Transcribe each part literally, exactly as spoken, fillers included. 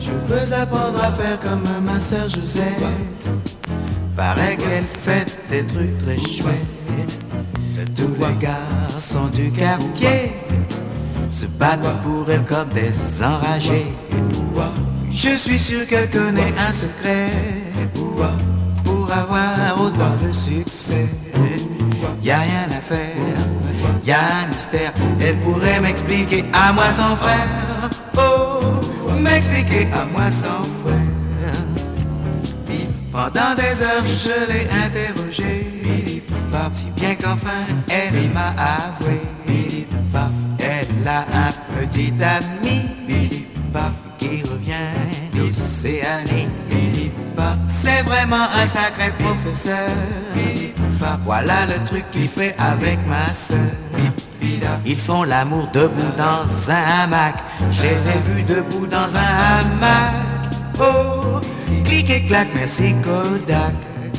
Je veux apprendre à faire comme ma sœur Josette. Paraît qu'elle fait des trucs très chouettes. Tous les garçons du quartier se battent pour elle comme des enragés. Je suis sûr qu'elle connaît un secret pour avoir autant de succès. Y'a rien à faire, y'a un mystère. Elle pourrait m'expliquer à moi son frère. Oh, m'expliquer à moi son frère. Pendant des heures je l'ai interrogée, si bien qu'enfin elle m'a avoué. Elle a un petit ami qui revient d'Océanie. C'est vraiment un sacré professeur. Voilà le truc qu'il fait avec ma sœur. Ils font l'amour debout dans un hamac. Je les ai vus debout dans un hamac. Oh, clic et clac, merci Kodak.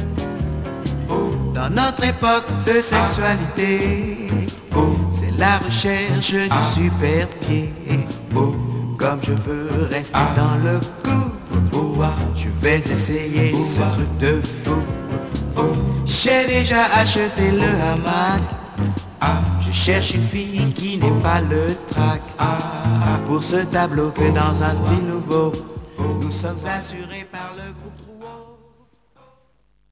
Dans notre époque de sexualité, oh, c'est la recherche du super pied. Oh, comme je veux rester dans le coup, oh, je vais essayer ce truc de fou. Oh, j'ai déjà acheté le hamac. Je cherche une fille qui n'est pas le trac. Pour ce tableau que dans un style nouveau, nous sommes assurés par